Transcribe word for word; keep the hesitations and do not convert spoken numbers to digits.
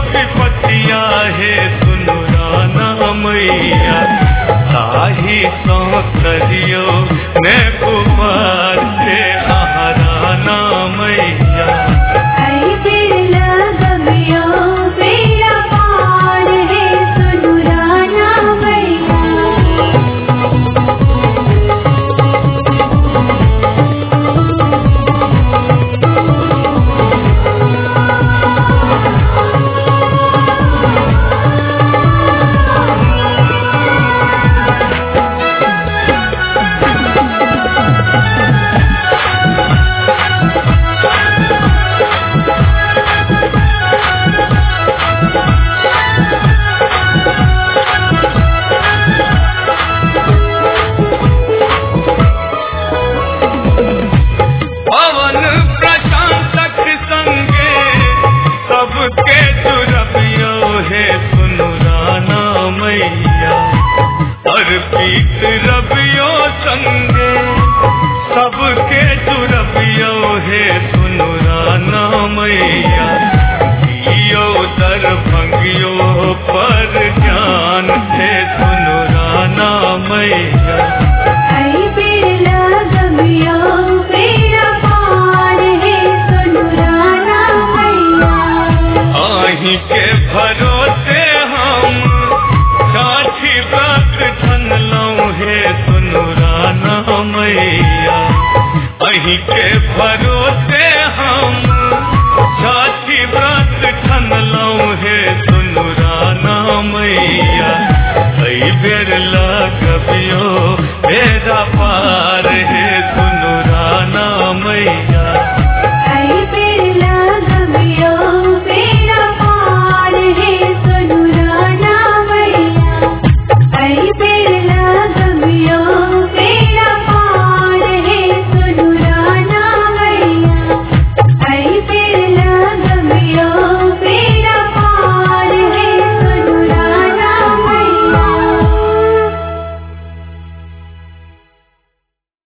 विपतिया है सुनुराना मैया ताही सौंदर्यो ने कुमार से आराना मैया आई बिरला गमियो बेड़ा पार है सुनुराना मैया अर्पित रबियो संगे सबके दुरबियो है सुनुराना मैया दियो दरभंगियो पर जान है सुनुराना मैया आई बिरला गमियो बेड़ा पार है सुनुराना मैया आही के भरोसे हम साथी बात ठनलौं है सुनुराना मैया अही के भर